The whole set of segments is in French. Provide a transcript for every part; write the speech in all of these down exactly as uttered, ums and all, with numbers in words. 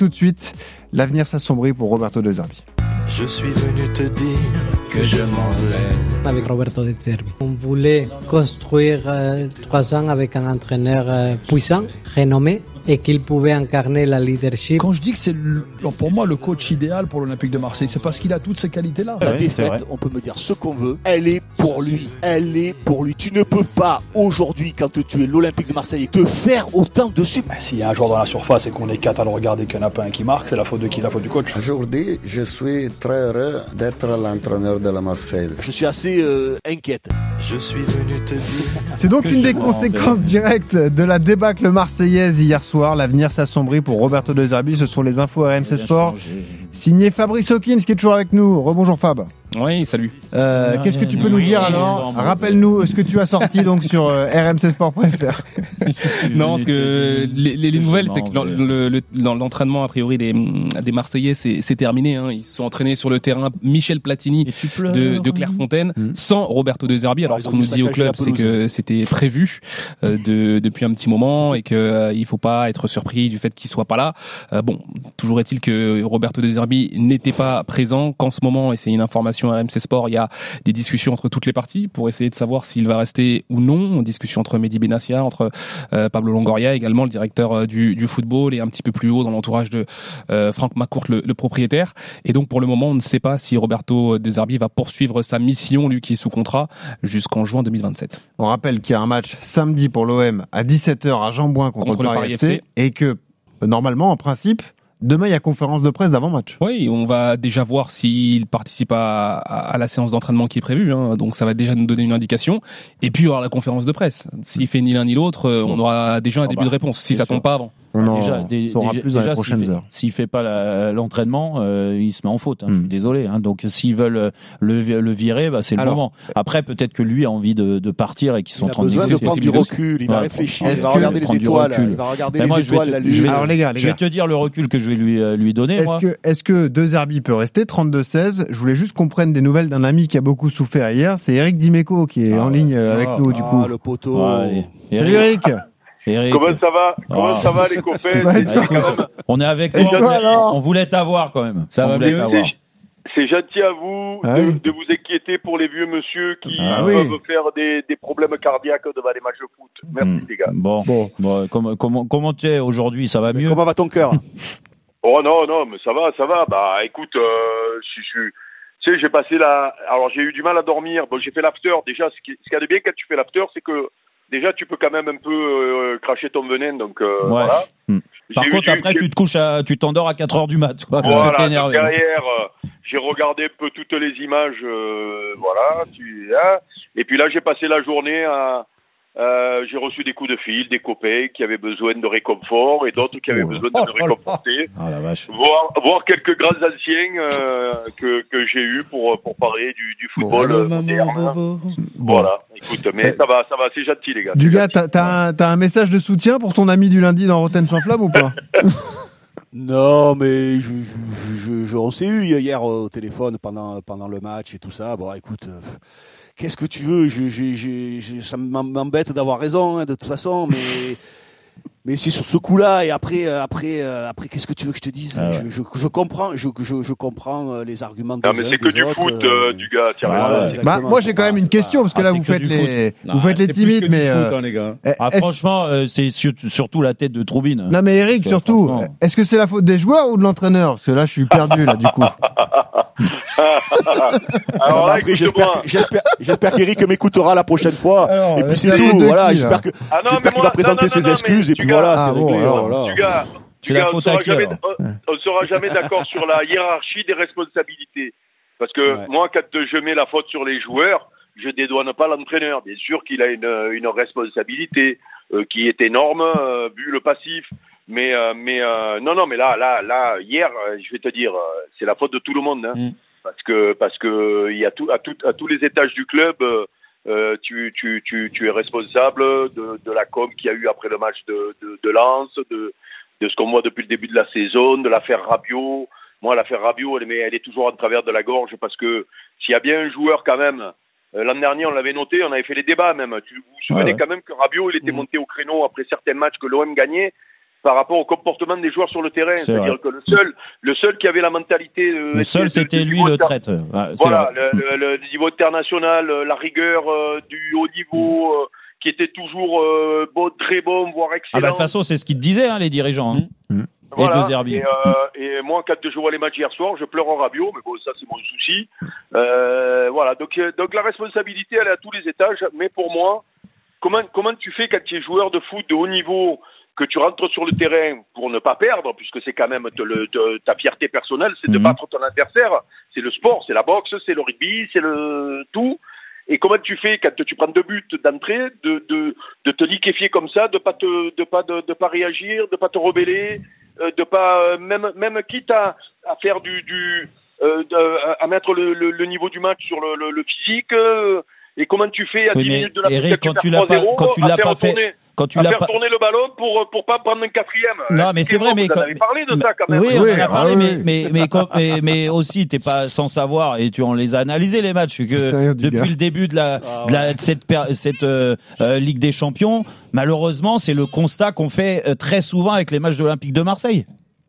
tout de suite. L'avenir s'assombrit pour Roberto De Zerbi. Je suis venu te dire que je m'en vais. Avec Roberto De Zerbi. On voulait construire euh, trois ans avec un entraîneur euh, puissant, renommé, et qu'il pouvait incarner la leadership. Quand je dis que c'est le, pour moi le coach idéal pour l'Olympique de Marseille, c'est parce qu'il a toutes ces qualités-là. La défaite, on peut me dire ce qu'on veut, elle est pour lui. Elle est pour lui. Tu ne peux pas aujourd'hui, quand tu es l'Olympique de Marseille, te faire autant dessus. Bah, s'il y a un joueur dans la surface et qu'on est quatre à le regarder, qu'il n'y en a pas un qui marque, c'est la faute de qui? La faute du coach. Aujourd'hui, je suis très heureux d'être l'entraîneur de la Marseille. Je suis assez euh, inquiète. Je suis venu te dire. C'est donc une des conséquences directes de la débâcle marseillaise hier soir. L'avenir s'assombrit pour Roberto De Zerbi. Ce sont les infos R M C Sport. Signé Fabrice Hawkins qui est toujours avec nous. Rebonjour Fab. Oui, salut. Euh, qu'est-ce que tu peux nous dire alors? Rappelle-nous ce que tu as sorti donc sur euh, r m c sport point f r. Non, parce que les, les, les nouvelles, c'est que le, le, dans l'entraînement a priori des, des Marseillais, c'est, c'est terminé. Hein. Ils se sont entraînés sur le terrain Michel Platini de, de Clairefontaine mmh. sans Roberto De Zerbi. Alors, ah, ce qu'on nous dit au club, c'est que c'était prévu euh, de, depuis un petit moment et que euh, il faut pas être surpris du fait qu'il soit pas là. Euh, bon, toujours est-il que Roberto De Zerbi n'était pas présent, qu'en ce moment, et c'est une information R M C Sport, il y a des discussions entre toutes les parties pour essayer de savoir s'il va rester ou non. Discussion entre Mehdi Benassia, entre euh, Pablo Longoria, également le directeur euh, du, du football, et un petit peu plus haut dans l'entourage de euh, Franck McCourt, le, le propriétaire. Et donc pour le moment, on ne sait pas si Roberto De Zerbi va poursuivre sa mission, lui qui est sous contrat, jusqu'en juin deux mille vingt-sept. On rappelle qu'il y a un match samedi pour l'O M à dix-sept heures à Jean-Bouin contre, contre le Paris, Paris F C, F C et que normalement, en principe, demain, il y a conférence de presse d'avant-match. Oui, on va déjà voir s'il participe à, à, à la séance d'entraînement qui est prévue. Hein. Donc, ça va déjà nous donner une indication. Et puis, il y aura la conférence de presse. S'il fait ni l'un ni l'autre, on aura déjà un oh début bah, de réponse, si ça tombe pas avant. On en déjà, dé, saura déjà, plus dans déjà, les prochaines s'il heures. Fait, s'il fait pas la, l'entraînement, euh, il se met en faute. Hein, mm. Je suis désolé. Hein. Donc, s'ils veulent le, le virer, bah, c'est le Alors, moment. Après, peut-être que lui a envie de, de partir et qu'ils sont en train de négocier. Il a besoin de prendre du recul. Il va réfléchir. Il va regarder les étoiles. Il va regarder les étoiles, la lune. Alors, les gars, je vais te dire le recul que je vais lui lui donner. Est-ce que est-ce que De Zerbi peut rester trente-deux seize? Je voulais juste qu'on prenne des nouvelles d'un ami qui a beaucoup souffert hier. C'est Eric Dimeco qui est en ligne avec nous du coup. Le poteau. Salut Eric. Eric. Comment ça va? Comment oh. ça va les copains? Ouais, on est avec toi. toi on voulait t'avoir quand même. Ça on va mieux. C'est gentil à vous ah de, oui. de vous inquiéter pour les vieux monsieur qui ah peuvent oui. faire des, des problèmes cardiaques devant les matchs de foot. Merci mmh. les gars. Bon, bon. bon comment, comment, comment tu es aujourd'hui? Ça va mieux? Comment va ton cœur? Oh non, non, mais ça va, ça va. Bah écoute, euh, je suis... Tu sais, j'ai passé la... Alors j'ai eu du mal à dormir. Bon, j'ai fait l'after. Déjà, ce qu'il y a de bien quand tu fais l'after, c'est que déjà, tu peux quand même un peu euh, cracher ton venin, donc euh, ouais. voilà. Mmh. Par j'ai contre, eu, après, j'ai... tu te couches, à, tu t'endors à quatre heures du mat. Quoi, voilà, parce que t'es énervé. Derrière, euh, j'ai regardé un peu toutes les images, euh, voilà. Tu, hein, et puis là, j'ai passé la journée à... Euh, j'ai reçu des coups de fil, des copains qui avaient besoin de réconfort et d'autres qui avaient oh, besoin de me réconforter. Oh, la vache. Voir, voir quelques grands anciens euh, que, que j'ai eu pour, pour parler du, du football oh, moderne. Maman, voilà. Écoute, mais ça va, ça va, c'est gentil les gars. Du gars, t'as, t'as, un, t'as un message de soutien pour ton ami du lundi dans Rotten sans flamme ou pas? Non, mais je, je, je, je, on s'est eu hier au téléphone pendant, pendant le match et tout ça. Bon, écoute. Euh, Qu'est-ce que tu veux? je, je, je, je, Ça m'embête d'avoir raison, hein, de toute façon, mais mais c'est sur ce coup-là. Et après, après, après, qu'est-ce que tu veux que je te dise? ah ouais. je, je, je comprends, je, je, je comprends les arguments des Non, mais c'est que du autres, foot, euh, du gars. Tiens, ah, ouais, bah, moi, j'ai quand même une question parce que ah, là, vous faites les, vous faites les timides, mais foot, hein, les gars. Ah, franchement, euh, c'est surtout la tête de Troubine. Non, mais Eric, surtout, est-ce que c'est la faute des joueurs ou de l'entraîneur? Parce que là, je suis perdu là, du coup. Alors là, après, j'espère, que, j'espère, j'espère qu'Eric m'écoutera la prochaine fois. Alors, et puis c'est tout. Voilà, qui, j'espère que, ah non, j'espère qu'il va présenter non, non, ses non, excuses et puis gars, voilà, ah, c'est bon, réglé. Alors, voilà. Du gars, du gars, on ne sera jamais d'accord sur la hiérarchie des responsabilités. Parce que ouais. moi, quand je mets la faute sur les joueurs, je dédouane pas l'entraîneur. Bien sûr qu'il a une, une responsabilité euh, qui est énorme, euh, vu le passif. Mais euh, mais euh, non non mais là là là hier euh, je vais te dire euh, c'est la faute de tout le monde hein, mm. parce que parce que il y a tout à tout à tous les étages du club euh, tu tu tu tu es responsable de de la com qu'il y a eu après le match de de, de Lens, de de ce qu'on voit depuis le début de la saison, de l'affaire Rabiot. Moi l'affaire Rabiot elle mais elle est toujours en travers de la gorge parce que s'il y a bien un joueur quand même euh, l'an dernier on l'avait noté, on avait fait les débats même. Tu vous vous souvenez ouais, ouais. quand même que Rabiot il était mm. monté au créneau après certains matchs que l'O M gagnait. par rapport au comportement des joueurs sur le terrain. C'est C'est-à-dire vrai. que le seul, le seul qui avait la mentalité, euh, le seul, c'était lui le traite. Ouais, voilà, le, le, le niveau international, la rigueur euh, du haut niveau, euh, qui était toujours euh, bon, très bon, voire excellent. Ah bah, de toute façon, c'est ce qu'ils te disaient, hein, les dirigeants. Hein. Mmh. Voilà. Et de Zerbi. Et, euh, et moi, quand je vois les matchs hier soir, je pleure en radio, mais bon, ça c'est mon souci. Euh, voilà, donc donc la responsabilité, elle est à tous les étages. Mais pour moi, comment comment tu fais quand tu es joueur de foot de haut niveau, que tu rentres sur le terrain pour ne pas perdre, puisque c'est quand même te, le, te, ta fierté personnelle, c'est mmh. de battre ton adversaire. C'est le sport, c'est la boxe, c'est le rugby, c'est le tout. Et comment tu fais quand tu prends deux buts d'entrée, de de de te liquéfier comme ça, de pas te de pas de, de pas réagir, de pas te rebeller, euh, de pas même même quitte à à faire du du euh, de, à mettre le, le le niveau du match sur le le, le physique. Euh, et comment tu fais à oui, dix minutes de la Eric, quand tu l'as pas quand tu l'as pas fait quand tu à l'as faire pas... tourner le ballon pour pour pas prendre un quatrième. Non, mais c'est vrai, mais vous quand... en avez parlé de ça quand même. Oui, on oui, en a parlé, ah, mais, oui. mais mais mais mais aussi t'es pas sans savoir et tu en les as analysés les matchs que depuis gars. le début de la ah, de, la, de cette cette euh, euh, Ligue des Champions, malheureusement, c'est le constat qu'on fait euh, très souvent avec les matchs de l'Olympique de Marseille.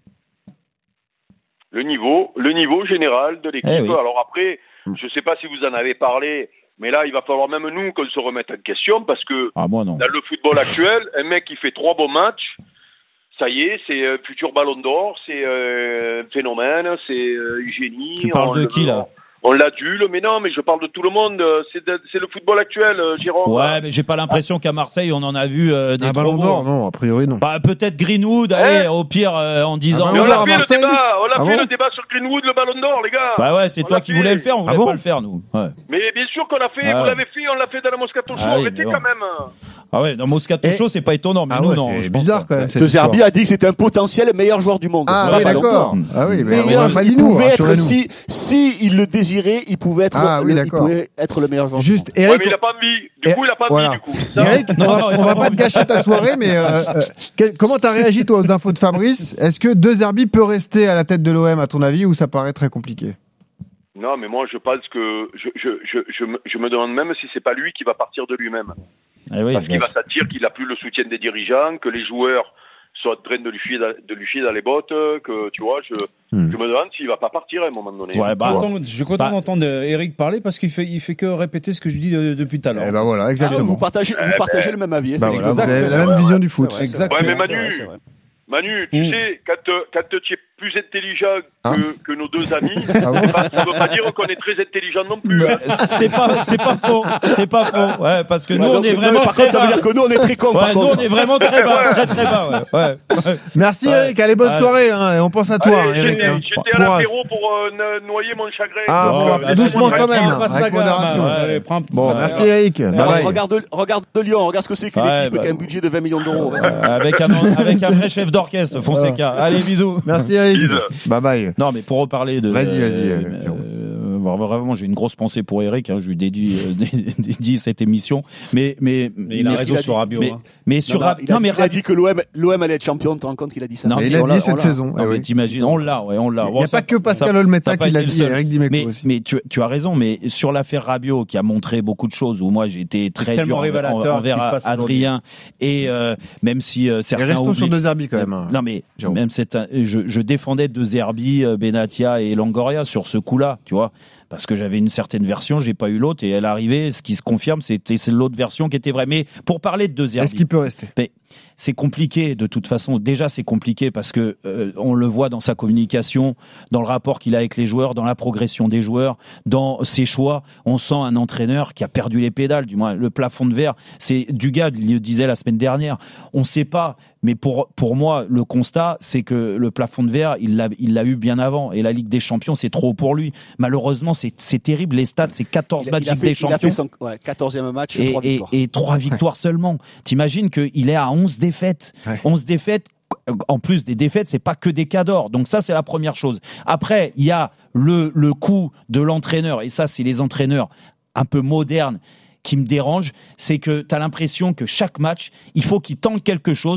Le niveau, le niveau général de l'équipe. Eh oui. Alors après, je sais pas si vous en avez parlé. Mais là, il va falloir même nous qu'on se remette en question parce que ah, moi, non. dans le football actuel, un mec qui fait trois bons matchs, ça y est, c'est euh, futur Ballon d'Or, c'est euh, un phénomène, c'est euh, génie. Tu parles on de le, qui là? On l'adule, mais non, mais je parle de tout le monde. C'est, de, c'est le football actuel, Jérôme. Ouais, mais j'ai pas l'impression qu'à Marseille on en a vu euh, des un ballon d'or, non, a priori non. Bah peut-être Greenwood, allez, hein au pire euh, en disant. Ah, mais on a fait Marseille. le débat, on a ah fait bon le débat sur Greenwood, le ballon d'or, les gars. Bah ouais, c'est on toi qui fait. voulais le faire, on voulait ah bon pas le faire nous. Ouais. Mais bien sûr qu'on l'a fait, ah vous ouais. l'avez fait, on l'a fait dans la Moscato Show. Ah oui, Arrêtez bon. quand même. Ah ouais, dans Moscato Show, c'est pas étonnant, mais ah nous ouais, non. C'est je bizarre quand même. De Zerbi a dit que c'était un potentiel meilleur joueur du monde. Ah ouais, oui, d'accord. Ah oui, mais meilleur, on n'a pas il dit nous. pouvait être, rassurez-nous. si si il le désirait, il pouvait être Ah oui, le, il d'accord. pouvait être le meilleur joueur. Juste, du monde. Eric. Ouais, mais il a pas mis. Du Et- coup, il a pas voilà. mis, du coup. Ça, Eric, on va, on va pas te gâcher ta soirée, mais euh, euh, quel- comment t'as réagi toi aux infos de Fabrice? Est-ce que De Zerbi peut rester à la tête de l'O M à ton avis ou ça paraît très compliqué? Non, mais moi, je pense que je, je, je, je, me, je me demande même si c'est pas lui qui va partir de lui-même. Eh oui, Parce qu'il bien va sentir qu'il a plus le soutien des dirigeants, que les joueurs sont en train de lui chier dans, de lui chier dans les bottes, que tu vois, je, Hmm. je me demande s'il va pas partir à un moment donné. Ouais, bah, Content- je suis content Bah. d'entendre Eric parler parce qu'il fait, il fait que répéter ce que je dis de- depuis tout à l'heure. Eh ben voilà, Ah, exactement. vous partagez, vous Eh partagez ben, le même avis. Bah voilà, vous effectivement. avez la Ouais, même ouais, vision ouais. du foot. C'est vrai, Exactement. Ouais, mais c'est Manu, vrai, c'est vrai. Manu, tu Mm. sais, quand, euh, quand tu es plus intelligent que, Ah. que nos deux amis, Ah bon c'est pas- ça veut pas dire qu'on est très intelligent non plus. Bah, c'est pas, c'est pas faux, c'est pas faux. Ouais, parce que nous Ouais, on donc, est non, vraiment mais par très contre, ça veut bas. dire que nous on est très cons. par Ouais, nous contre. on est vraiment très bas, très très bas. Ouais. Ouais. Ouais. Merci Ouais. Eric, allez bonne Ouais. soirée, hein, et on pense à toi, Allez, Eric. j'étais, hein. j'étais à Courage. l'apéro pour euh, no- noyer mon chagrin. Ah Bon, bon, bah, doucement vas-y, quand même, prends- passe la avec gamme, modération. ouais, allez, prends- Bon, ouais. merci Eric. Bye Alors, bye. regarde, regarde de Lyon, regarde ce que c'est qu'une Ouais, équipe bah. qui a un budget de vingt millions d'euros. Vas-y. Euh, avec un avec un vrai chef d'orchestre, Fonseca. Allez, bisous. Merci Eric. Bisous. Bye bye. Non, mais pour reparler de. Vas-y, vas-y, euh, euh, euh, vraiment, j'ai une grosse pensée pour Eric. Hein, je lui dédie, euh, dédie cette émission. Mais, mais, Mais il a raison il a sur dit- Rabiot. mais, hein. mais Non, sur non, Rab- il a, non, mais dit, il a dit que l'O M, l'O M allait être champion. Tu te rends compte qu'il a dit ça? Non, Mais mais il a on dit l'a- cette on l'a- saison. Non, eh mais oui. t'imagines, on l'a, ouais, on l'a. Il Bon, n'y a ça- pas que Pascal ça- Olmeta ça a pas qui l'a été le dit, seul. Eric Dimeco Mais, aussi. mais tu, tu as raison, mais sur l'affaire Rabiot qui a montré beaucoup de choses où moi j'ai été très tellement dur révélateur, en- ce qui envers se passe Adrien et euh, même si euh, Et certains restons sur oublient- De Zerbi quand même. hein. Non mais Jérôme. même c'est un- je, je défendais De Zerbi, euh, Benatia et Longoria sur ce coup-là, tu vois, parce que j'avais une certaine version, j'ai pas eu l'autre et elle arrivait. Ce qui se confirme, c'était c'est l'autre version qui était vraie. Mais pour parler de De Zerbi, Est-ce qu'il peut rester? mais c'est compliqué de toute façon. Déjà, c'est compliqué parce que euh, on le voit dans sa communication, dans le rapport qu'il a avec les joueurs, dans la progression des joueurs, dans ses choix. On sent un entraîneur qui a perdu les pédales. Du moins, le plafond de verre. C'est Dugas le disait la semaine dernière. On ne sait pas, mais pour pour moi, le constat, c'est que le plafond de verre, il l'a il l'a eu bien avant. Et la Ligue des Champions, c'est trop pour lui. Malheureusement, c'est c'est terrible. Les stats, c'est quatorze Il a- matchs il a Ligue fait- des il a Champions. fait son ouais, quatorzième match, Et, trois et, victoires. et trois victoires seulement. T'imagines qu'il est à onze défaites. Ouais. onze défaites. En plus des défaites, c'est pas que des cas d'or. Donc ça, c'est la première chose. Après, il y a le, le coup de l'entraîneur. Et ça, c'est les entraîneurs un peu modernes qui me dérangent. C'est que tu as l'impression que chaque match, il faut qu'il tente quelque chose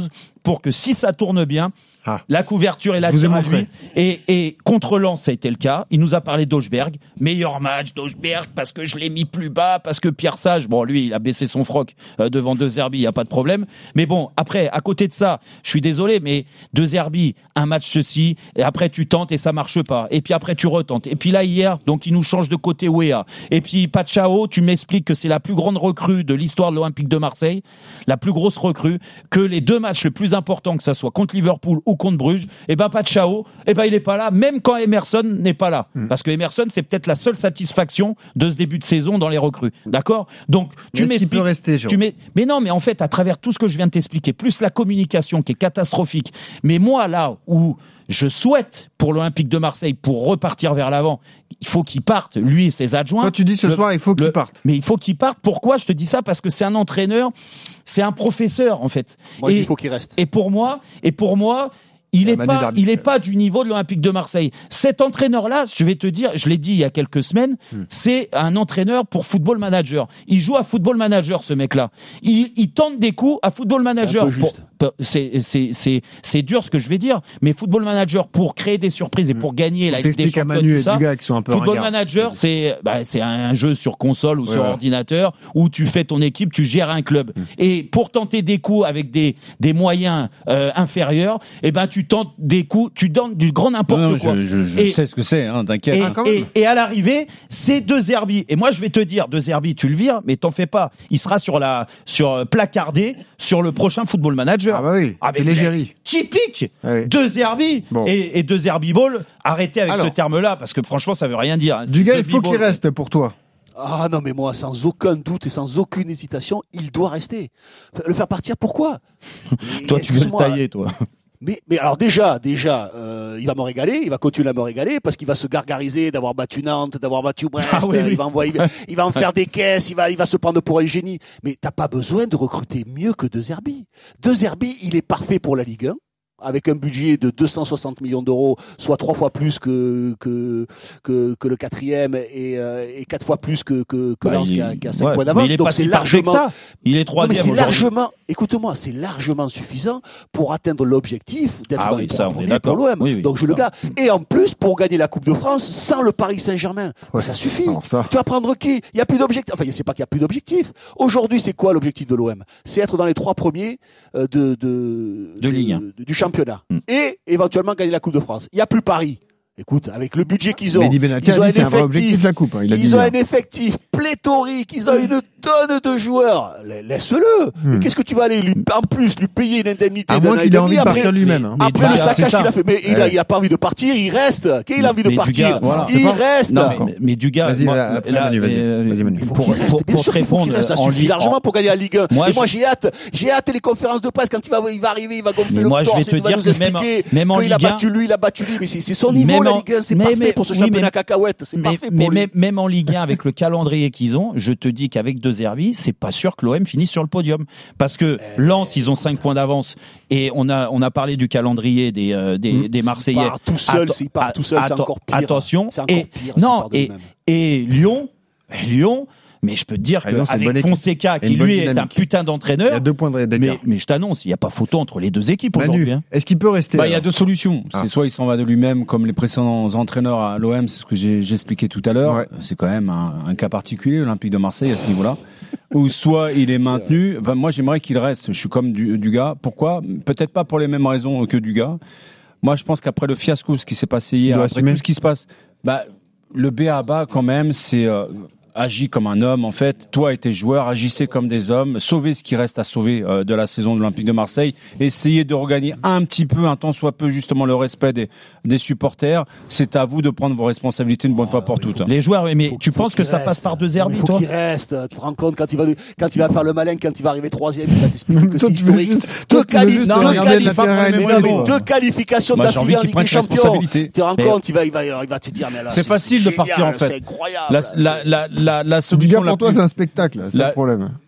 pour que si ça tourne bien, ah. la couverture est là à lui. Et, et contre Lens, ça a été le cas. Il nous a parlé d'Augsberg. Meilleur match d'Augsberg parce que je l'ai mis plus bas, parce que Pierre Sage, bon, lui, il a baissé son froc euh, devant De Zerbi, il n'y a pas de problème. Mais bon, après, à côté de ça, je suis désolé, mais De Zerbi, un match ceci, et après tu tentes et ça marche pas. Et puis après tu retentes. Et puis là, hier, donc il nous change de côté Wea. Et puis Pachao, tu m'expliques que c'est la plus grande recrue de l'histoire de l'Olympique de Marseille, la plus grosse recrue, que les deux matchs les plus importants, que ça soit contre Liverpool ou contre Bruges, et ben Pachao, et ben il est pas là, même quand Emerson n'est pas là. Mmh. Parce que Emerson, c'est peut-être la seule satisfaction de ce début de saison dans les recrues. D'accord? Donc, tu mais m'expliques. Peut rester, tu mets, mais non, mais en fait, à travers tout ce que je viens de t'expliquer, plus la communication qui est catastrophique, mais moi, là où je souhaite pour l'Olympique de Marseille, pour repartir vers l'avant, il faut qu'il parte, lui et ses adjoints. Quand tu dis ce le, soir, il faut qu'il parte. Mais il faut qu'il parte. Pourquoi je te dis ça? Parce que c'est un entraîneur, c'est un professeur, en fait. Moi, et, il faut qu'il reste. Et pour moi, et pour moi, il n'est pas, il est pas du niveau de l'Olympique de Marseille. Cet entraîneur-là, je vais te dire, je l'ai dit il y a quelques semaines, hmm. c'est un entraîneur pour Football Manager. Il joue à Football Manager, ce mec-là. Il, il tente des coups à Football Manager. C'est un peu juste. Pour, c'est, c'est, c'est, c'est dur ce que je vais dire, mais Football Manager pour créer des surprises et pour gagner la Ligue des Champions, Manu tout ça. Et du gars qui sont un peu Football ringards. Manager, c'est, bah, c'est un jeu sur console ou ouais, sur ouais. ordinateur où tu fais ton équipe, tu gères un club. Hmm. Et pour tenter des coups avec des, des moyens euh, inférieurs, eh ben, tu tentes des coups, tu donnes du grand n'importe non, non, quoi. Je, je, je et, sais ce que c'est, hein, t'inquiète. Et, hein. et, et à l'arrivée, c'est De Zerbi. Et moi, je vais te dire, De Zerbi, tu le vires, mais t'en fais pas. Il sera sur la, sur placardé sur le prochain Football Manager. Ah bah oui. Avec l'égérie. Typique. Ah oui. De Zerbi. Bon. Et, et De Zerbi Ball. Arrêtez avec Alors, ce terme-là, parce que franchement, ça veut rien dire. Hein. Du gars, il faut qu'il reste pour toi. Ah non, mais moi, sans aucun doute et sans aucune hésitation, il doit rester. Le faire partir, pourquoi? Toi, tu veux le tailler, toi. Mais, mais alors déjà, déjà, euh, il va me régaler, il va continuer à me régaler parce qu'il va se gargariser d'avoir battu Nantes, d'avoir battu Brest, ah oui, oui. il va envoyer, il va en faire des caisses, il va, il va se prendre pour un génie. Mais t'as pas besoin de recruter mieux que De Zerbi. De Zerbi, il est parfait pour la Ligue un. Avec un budget de deux cent soixante millions d'euros, soit trois fois plus que que que, que le quatrième et, euh, et quatre fois plus que que, que bah, Lens qui a, qui a cinq ouais, points d'avance. Il est donc pas c'est si largement que ça. Il est troisième. C'est largement. Écoute-moi, c'est largement suffisant pour atteindre l'objectif d'être ah dans oui, les ça, trois premiers pour l'O M. Oui, oui, donc je le garde. Et en plus pour gagner la Coupe de France sans le Paris Saint-Germain, ouais. ça suffit. Ça... Tu vas prendre qui? Il y a plus d'objectif. Enfin, c'est pas qu'il y a plus d'objectif. Aujourd'hui, c'est quoi l'objectif de l'O M? C'est être dans les trois premiers de de de, de Ligue un du championnat. Mm. Et éventuellement gagner la Coupe de France. Il n'y a plus Paris. Écoute, avec le budget qu'ils ont, Mehdi Benatia ils ont dit, un c'est un vrai effectif, objectif la coupe. Hein, il a ils dit ont bien. un effectif pléthorique, ils ont une tonne de joueurs. Laisse-le. Hmm. Mais qu'est-ce que tu vas aller lui, en plus lui payer une indemnité? À moins qu'il ait envie de partir lui-même. Hein. Après mais le saccage qu'il a fait, mais ouais. il, a, il a pas envie de partir, il reste. Qu'il a envie de partir, gars, voilà. il reste. Non, mais, mais du gars, vas-y, moi, après, là, Manu, vas-y, euh, vas-y, Manu. Pour, pour, pour, pour te répondre, ça suffit largement pour gagner la Ligue un. Moi, et moi j'ai hâte, j'ai hâte les conférences de presse quand il va, il va arriver, il va gonfler le torse, il va nous expliquer qu'il a battu lui, il a battu lui, mais c'est son niveau la Ligue un, c'est parfait pour ce championnat cacahuète, c'est parfait pour lui. Mais même en Ligue un, avec le calendrier qu'ils ont, je te dis qu'avec De Zerbi, c'est pas sûr que l'O M finisse sur le podium. Parce que Lens, ils ont cinq points d'avance. Et on a, on a parlé du calendrier des, euh, des, mmh. des Marseillais. S'il part tout seul, s'il part tout seul, c'est encore pire. Attention. C'est encore et, pire. Non, et, et Lyon, Lyon, mais je peux te dire qu'avec Fonseca, qui lui est un putain d'entraîneur, il y a deux points d'écart. Mais, mais je t'annonce, il n'y a pas photo entre les deux équipes aujourd'hui. Hein. Est-ce qu'il peut rester? Bah, il y a deux solutions. Ah. C'est soit il s'en va de lui-même, comme les précédents entraîneurs à l'O M, c'est ce que j'ai, j'ai expliqué tout à l'heure. Ouais. C'est quand même un, un cas particulier, l'Olympique de Marseille à ce niveau-là. Ou soit il est maintenu. Enfin, moi, j'aimerais qu'il reste. Je suis comme du, du gars. Pourquoi? Peut-être pas pour les mêmes raisons que du gars. Moi, je pense qu'après le fiasco, ce qui s'est passé hier, après tout ce qui se passe, bah, le B A bas quand même, c'est euh, agis comme un homme, en fait. Toi et tes joueurs, agissez comme des hommes. Sauvez ce qui reste à sauver euh, de la saison de l'Olympique de Marseille. Essayez de regagner un petit peu, un tant soit peu, justement, le respect des, des supporters. C'est à vous de prendre vos responsabilités une bonne ah, fois pour toutes. Les joueurs, mais faut, tu penses que ça reste. Passe par De Zerbi, toi? Il faut qu'il reste. Tu te rends compte quand il va, quand il va faire le malin, quand il va arriver troisième, il va t'expliquer que c'est historique. Deux, quali- deux, qualif- qualif- deux qualifications Moi, d'affilée en Ligue des Champions. Tu te rends compte, il va, il va, il va te dire, mais là, c'est facile de partir, en fait. C'est incroyable. La, la, la, la, la solution pour toi, c'est un spectacle, c'est la... le problème.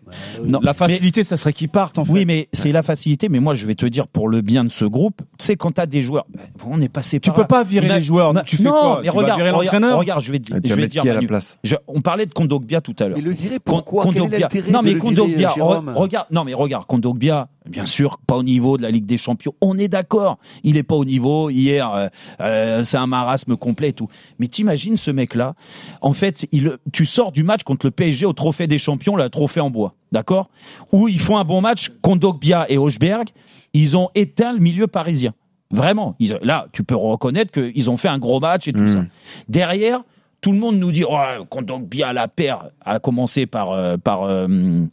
Non, la facilité, mais, ça serait qu'ils partent, en fait. Oui, mais c'est la facilité. Mais moi, je vais te dire, pour le bien de ce groupe, c'est quand t'as des joueurs, on est passé par. Tu peux pas virer a, les joueurs. Tu fais non, quoi mais tu regarde, virer regarde, regarde, je vais, ah, je vais dire. À la place. Je, on parlait de Kondogbia tout à l'heure. Mais le virer pourquoi? Kondogbia. Non, mais Kondogbia, re, regarde, non, mais regarde, Kondogbia, bien sûr, pas au niveau de la Ligue des Champions. On est d'accord. Il est pas au niveau. Hier, euh, euh, c'est un marasme complet et tout. Mais t'imagines ce mec-là. En fait, il, tu sors du match contre le P S G au Trophée des Champions, le trophée en bois. D'accord? Où ils font un bon match. Kondogbia et Hochberg, ils ont éteint le milieu parisien. Vraiment. Ils, là, tu peux reconnaître qu'ils ont fait un gros match et tout mmh. ça. Derrière, tout le monde nous dit, oh, Kondogbia, la paire, a commencé par, euh, par euh,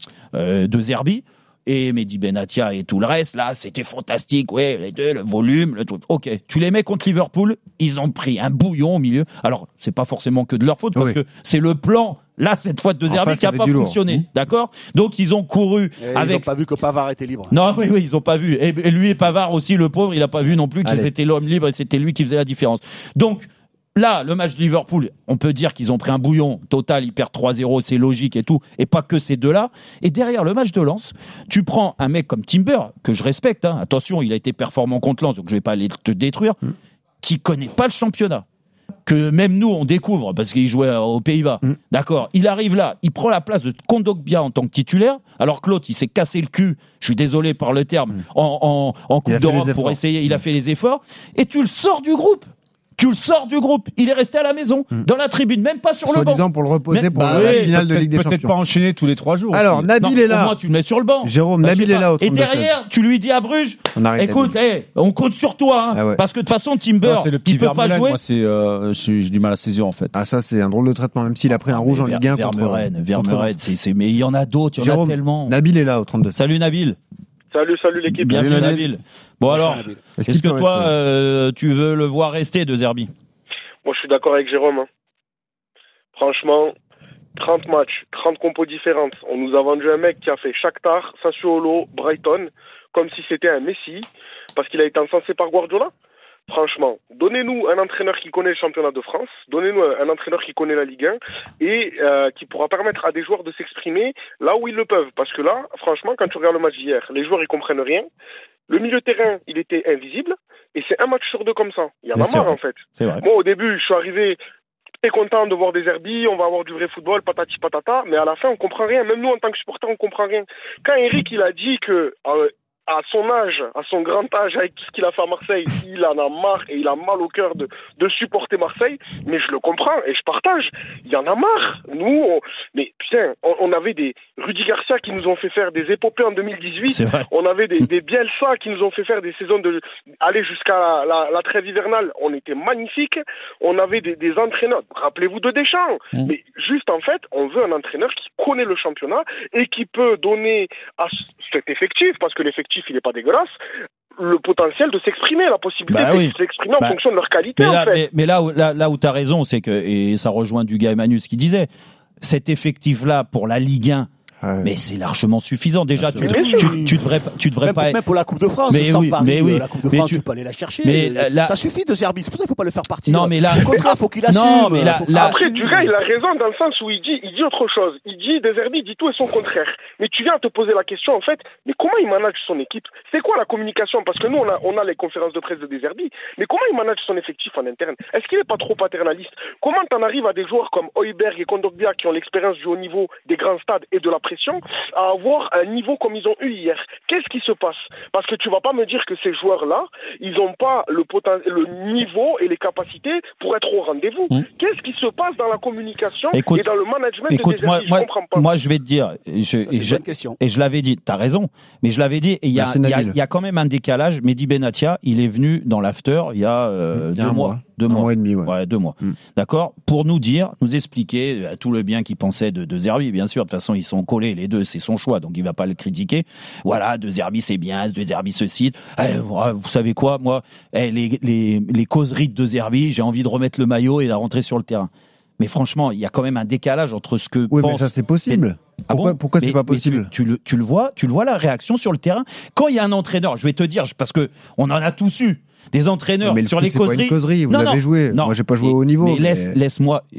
euh, De Zerbi. Et Mehdi Benatia et tout le reste, là, c'était fantastique. Ouais, les deux, le volume, le truc. Ok. Tu les mets contre Liverpool, ils ont pris un bouillon au milieu. Alors, c'est pas forcément que de leur faute, parce oui. que c'est le plan, là, cette fois de De Zerbi, qui a pas fonctionné. Mmh. D'accord? Donc, ils ont couru et avec. Ils ont pas vu que Pavard était libre. Non, oui, oui, ils ont pas vu. Et, et lui et Pavard aussi, le pauvre, il a pas vu non plus qu'ils étaient l'homme libre et c'était lui qui faisait la différence. Donc, là, le match de Liverpool, on peut dire qu'ils ont pris un bouillon total, ils perdent trois zéro, c'est logique et tout, et pas que ces deux-là. Et derrière le match de Lens, tu prends un mec comme Timber, que je respecte, hein, attention, il a été performant contre Lens, donc je vais pas aller te détruire, mmh. qui connaît pas le championnat, que même nous, on découvre, parce qu'il jouait aux Pays-Bas. Mmh. D'accord, il arrive là, il prend la place de Kondogbia en tant que titulaire, alors que l'autre, il s'est cassé le cul, je suis désolé par le terme, mmh. en, en, en Coupe d'Europe pour essayer, il a fait les efforts, et tu le sors du groupe. Tu le sors du groupe. Il est resté à la maison, mmh. dans la tribune, même pas sur Soit le banc. Soi-disant pour le reposer mais, pour bah, la oui, finale de Ligue des Champions. Peut-être pas enchaîner tous les trois jours. Alors, aussi. Nabil non, est là. Moi, tu le mets sur le banc. Jérôme, bah, Nabil est là au Et derrière, tu lui dis à Bruges, écoute, hey, on compte sur toi, hein, ah ouais. parce que de toute façon, Timber, non, le il peut pas jouer. Moi, c'est, euh, j'ai, j'ai du mal à saisir en fait. Ah, ça, c'est un drôle de traitement, même s'il a pris un rouge en Ligue un contre Vermeuren. Vermeuren, c'est, c'est, mais il y en a d'autres, il y en a tellement. Nabil est là au trente-deux. Salut Nabil. Salut, salut l'équipe. Bienvenue Nabil. Nabil. Bon alors, est-ce, est-ce que toi, euh, tu veux le voir rester De Zerbi? Moi, je suis d'accord avec Jérôme. Hein. Franchement, trente matchs, trente compos différentes. On nous a vendu un mec qui a fait Shakhtar, Sassuolo, Brighton, comme si c'était un Messi, parce qu'il a été encensé par Guardiola. Franchement, donnez-nous un entraîneur qui connaît le championnat de France, donnez-nous un entraîneur qui connaît la Ligue un et euh, qui pourra permettre à des joueurs de s'exprimer là où ils le peuvent. Parce que là, franchement, quand tu regardes le match d'hier, les joueurs, ils comprennent rien. Le milieu de terrain, il était invisible. Et c'est un match sur deux comme ça. Il y en a marre, en fait. Moi, au début, je suis arrivé très content de voir des Zerbi, on va avoir du vrai football, patati patata, mais à la fin, on comprend rien. Même nous, en tant que supporters, on comprend rien. Quand Eric, il a dit que, euh, à son âge, à son grand âge, avec tout ce qu'il a fait à Marseille, il en a marre et il a mal au cœur de, de supporter Marseille, mais je le comprends et je partage. Il y en a marre. Nous, on... mais putain, on, on avait des Rudy Garcia qui nous ont fait faire des épopées en deux mille dix-huit. On avait des, des Bielsa qui nous ont fait faire des saisons de aller jusqu'à la, la, la trêve hivernale. On était magnifiques. On avait des, des entraîneurs. Rappelez-vous de Deschamps. Mmh. Mais juste en fait, on veut un entraîneur qui connaît le championnat et qui peut donner à cet effectif, parce que l'effectif il est pas dégueulasse, le potentiel de s'exprimer, la possibilité bah oui. de s'exprimer en bah, fonction de leur qualité. Mais là, en fait. mais, mais là où, là, là où t'as raison, c'est que, et ça rejoint Dugas et Manus qui disait, cet effectif-là pour la Ligue un, Ouais. Mais c'est largement suffisant. Déjà, tu, tu, tu devrais, tu devrais même pas. Pour, même pour la Coupe de France, mais sans oui, Paris, mais oui, la Coupe de mais France, tu... tu peux aller la chercher. Mais là... ça suffit De Zerbi. C'est pour ça qu'il faut pas le faire partir. Non, mais là, au contraire, faut qu'il assume. Non, mais là, là... Après, Dugas, il a raison dans le sens où il dit, il dit autre chose. Il dit De Zerbi, il dit tout et son contraire. Mais tu viens te poser la question en fait. Mais comment il manage son équipe? C'est quoi la communication? Parce que nous, on a, on a les conférences de presse de De Zerbi. Mais comment il manage son effectif en interne? Est-ce qu'il est pas trop paternaliste? Comment t'en arrives à des joueurs comme Højbjerg et Kondogbia qui ont l'expérience du haut niveau des grands stades et de la pression à avoir un niveau comme ils ont eu hier? Qu'est-ce qui se passe? Parce que tu vas pas me dire que ces joueurs-là, ils ont pas le poten- le niveau et les capacités pour être au rendez-vous. Mmh. Qu'est-ce qui se passe dans la communication écoute, et dans le management écoute, de moi, je moi, comprends pas. Moi, je vais te dire, je, Ça, et, je, et je l'avais dit, t'as raison, mais je l'avais dit, et il y a, il y a, il y a quand même un décalage. Mehdi Benatia, il est venu dans l'after il y a, euh, il y a deux mois. mois. Deux un mois. mois et demi, ouais. ouais deux mois. Mm. D'accord? Pour nous dire, nous expliquer euh, tout le bien qu'il pensait de, de Zerbi, bien sûr. De toute façon, ils sont collés, les deux, c'est son choix, donc il va pas le critiquer. Voilà, De Zerbi, c'est bien, De Zerbi, ceci. Eh, vous savez quoi, moi, eh, les, les, les causeries de De Zerbi, j'ai envie de remettre le maillot et de rentrer sur le terrain. Mais franchement, il y a quand même un décalage entre ce que oui, pense... mais ça, c'est possible. Mais... Pourquoi, ah bon pourquoi c'est mais, pas possible? tu, tu, le, tu le vois, tu le vois la réaction sur le terrain. Quand il y a un entraîneur, je vais te dire, parce que on en a tous eu des entraîneurs mais sur foot, les c'est causeries. Pas une causerie. Vous non, avez non, joué. Non, moi, j'ai pas joué mais, au haut niveau. Mais, mais... laisse, laisse-moi.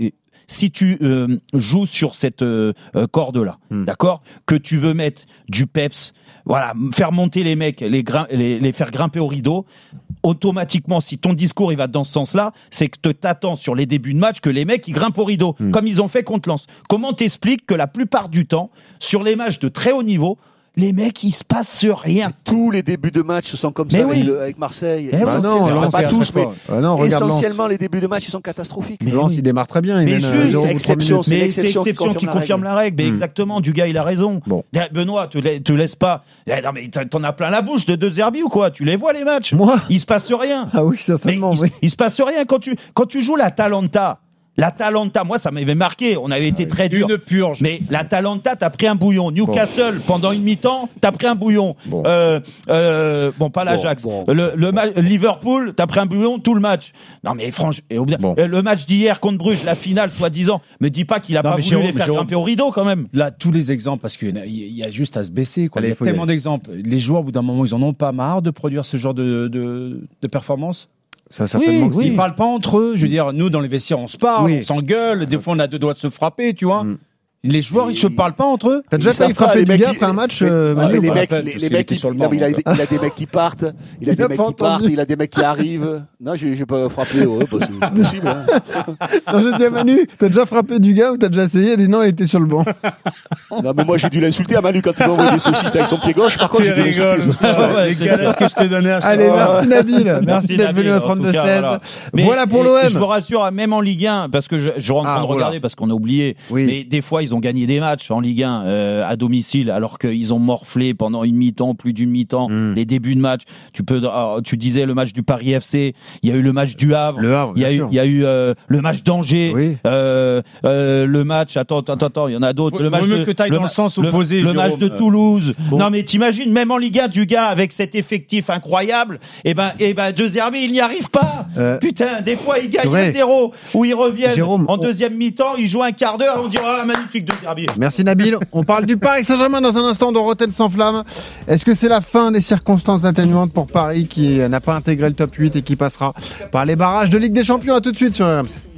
si tu euh, joues sur cette euh, corde-là, hmm. d'accord, que tu veux mettre du peps, voilà, faire monter les mecs, les, grim- les, les faire grimper au rideau, automatiquement, si ton discours il va dans ce sens-là, c'est que tu t'attends sur les débuts de match que les mecs ils grimpent au rideau, hmm. comme ils ont fait contre Lens. Comment t'expliques que la plupart du temps, sur les matchs de très haut niveau, les mecs, il se passe rien. Tous les débuts de match sont comme mais ça oui. avec, le, avec Marseille. Eh bah non, Lens, pas tous, mais ah non, essentiellement les débuts de match ils sont catastrophiques. Mais Lens, il démarre très bien. Il mais mène juste, exception, c'est mais l'exception c'est exception qui confirme, qui confirme la règle. Mais mmh. exactement, du gars, il a raison. Bon. Benoît, te, te laisse pas. Non, mais t'en as plein la bouche de De Zerbi ou quoi? Tu les vois les matchs? Moi? Il se passe rien. Ah oui, certainement. Il, oui. il se passe rien quand tu quand tu joues la Talenta. La Talenta, moi, ça m'avait marqué. On avait été très dur. Une purge. Mais la Talenta, t'as pris un bouillon. Newcastle, bon. pendant une mi-temps, t'as pris un bouillon. Bon, euh, euh, bon pas l'Ajax. Bon, bon. Le, le ma- Liverpool, t'as pris un bouillon tout le match. Non, mais franchement, bon. le match d'hier contre Bruges, la finale, soi-disant, me dis pas qu'il a non, pas voulu Jérôme, les faire Jérôme, grimper au rideau, quand même. Là, tous les exemples, parce qu'il y a juste à se baisser, quoi. Allez, il y a tellement d'exemples. Les joueurs, au bout d'un moment, ils en ont pas marre de produire ce genre de, de, de performance. Ça, certainement oui, oui. Ils parlent pas entre eux. Je veux dire, nous, dans les vestiaires, on se parle, oui. on s'engueule. Des fois, on a deux doigts de se frapper, tu vois. Mm. Les joueurs, ils se parlent pas entre eux. T'as déjà failli frapper du gars après un match, euh, mais, Manu, les mecs, les, les mecs, il, non, il, a, il a des mecs qui partent, il a des mecs qui partent, il a des mecs qui arrient. Non, j'ai, j'ai pas frappé, ouais, bah, c'est possible, hein. Non, je dis à Manu, t'as déjà frappé du gars ou t'as déjà essayé? Il dit non, il était sur le banc. Non, mais moi, j'ai dû l'insulter à Manu quand il m'a envoyé des saucisses avec son pied gauche. Par contre, j'ai dû l'insulter. Les galettes que je t'ai donné à chaque Allez, merci Nabil. Merci d'être venu au trente-deux seize. Voilà pour l'O M. Je vous rassure, même en Ligue un, parce que je, je rentre en train de regarder parce qu'on a oublié. Mais des fois, ils ont gagné des matchs en Ligue un euh, à domicile alors qu'ils ont morflé pendant une mi-temps, plus d'une mi-temps, mm. les débuts de match. Tu peux, euh, tu disais le match du Paris F C, il y a eu le match du Havre, le Havre il y a eu, il y a eu euh, le match d'Angers, oui. euh, euh, le match. Attends, attends, attends, il y en a d'autres. Faut, le match mieux de, que t'ailles le, dans le sens le, opposé. Le Jérôme. match de Toulouse. Bon. Non mais t'imagines, même en Ligue un, du gars avec cet effectif incroyable, et ben, et ben, De Zerbi, il n'y arrive pas. Euh, Putain, des fois il gagne un zéro ou ils reviennent Jérôme, en on... deuxième mi-temps, il joue un quart d'heure, on dit oh magnifique De Zerbi. Merci Nabil. On parle du Paris Saint-Germain dans un instant de Rotten sans flamme. Est-ce que c'est la fin des circonstances atténuantes pour Paris qui n'a pas intégré le top huit et qui passera par les barrages de Ligue des Champions? À tout de suite sur R M C.